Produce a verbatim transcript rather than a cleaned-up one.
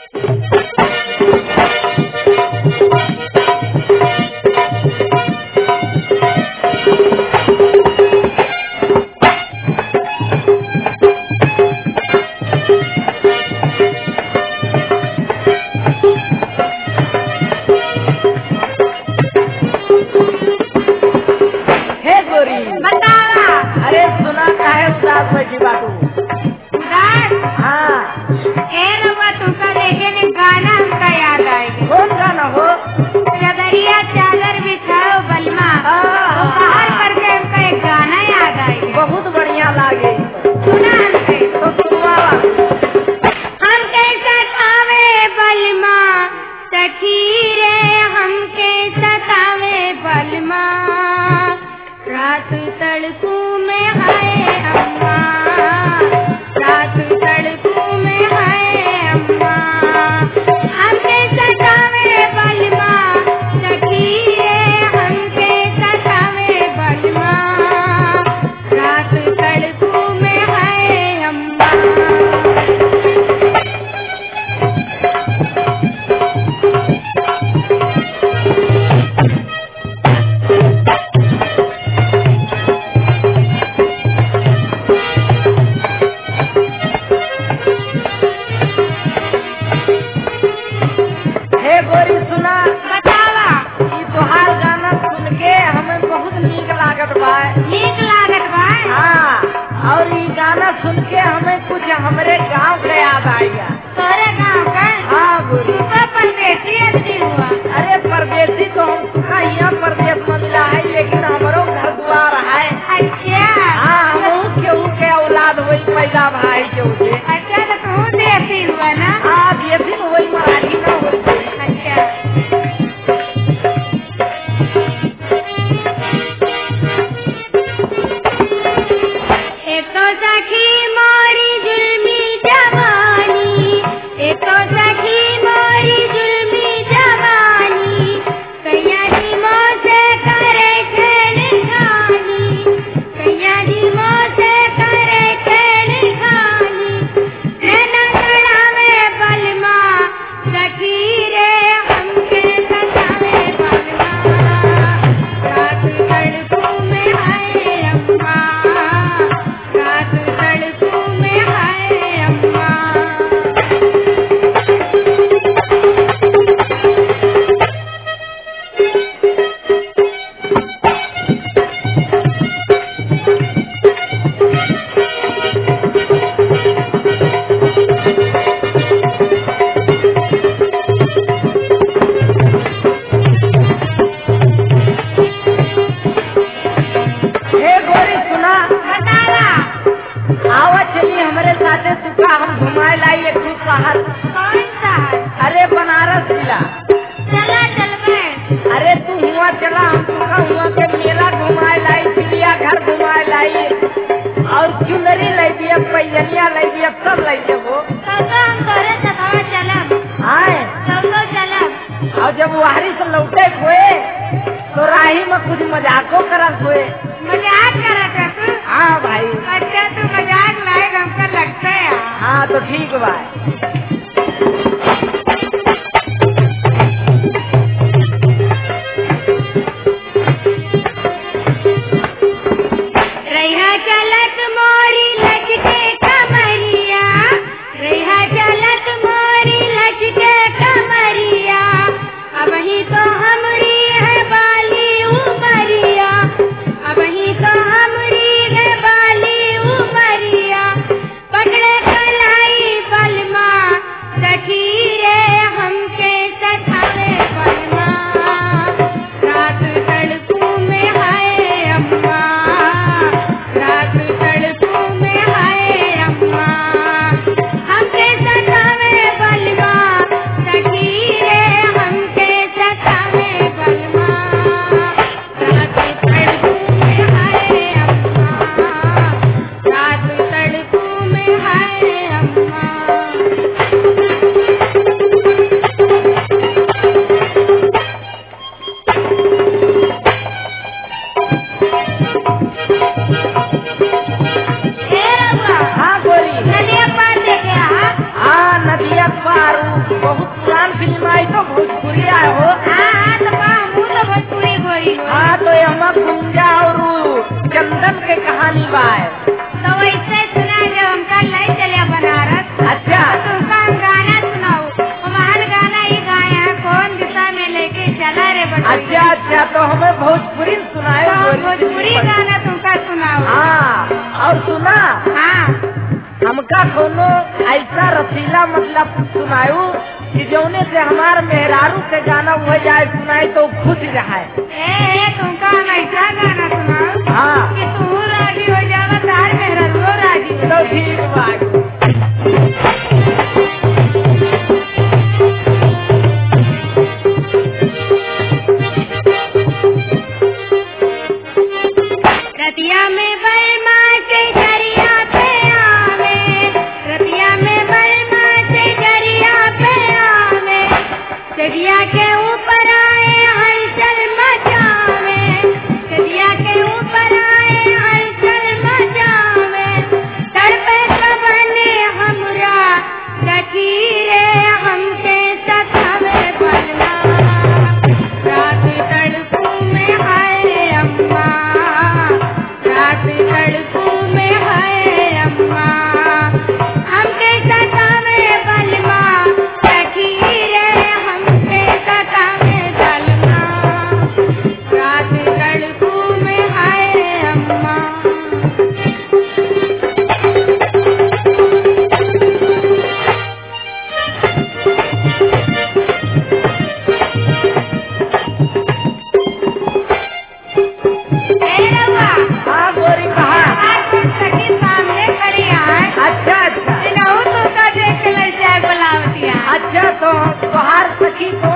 पकड़े कलाई बलमा बहुत पुरान फिल्म आई तो भोजपुरी आए हो। हाँ तो हमू तो भोजपुरी गोरी हो। हाँ तो हम गुंजा और चंदन के कहानी बाय तो वैसे सुना जब हम कल नहीं चले बनारस। अच्छा तो उनका हम गाना सुनाओ। हमारा गाना ही गाया कौन दिशा में लेके चला रे बच्चे। अच्छा अच्छा तो हमें भोजपुरी सुनाए। तो भोजपुरी गाना तुमका सुनाओ। हाँ और सुना हाँ हमका कोनो ऐसा रसीला मतलब सुनायू कि जौने से हमार मेहरारू के गाना हो जाए सुनाए तो खुश रहे। ए तुमका हम ऐसा गाना सुनाओ हाँ कि तू राजी हो जावा तार मेहरारू राजी हो। तो ठीक बात। रतिया में बलमा के दरिया पे आवे। रतिया में बलमा के दरिया पे आवे। दरिया के ऊपर आए हलचल मचावे। दरिया के ऊपर आए हलचल मचावे। तड़पे सबने हमरा सखी रे हमके सतावे बलमा। रात तड़पू में हाय अम्मा। रात तड़पू में हाय अम्मा। हमके सतावे बलमा सखी रे हमके सतावे बलमा। रात तड़पू में हाय अम्मा। ए रउआ हाँ गोरी कहा। आज तुम सखी सामने खड़ी है। अच्छा अच्छा इनाऊ तो का देख के लड़का बुलावतिया। अच्छा तो तुहार सखी तो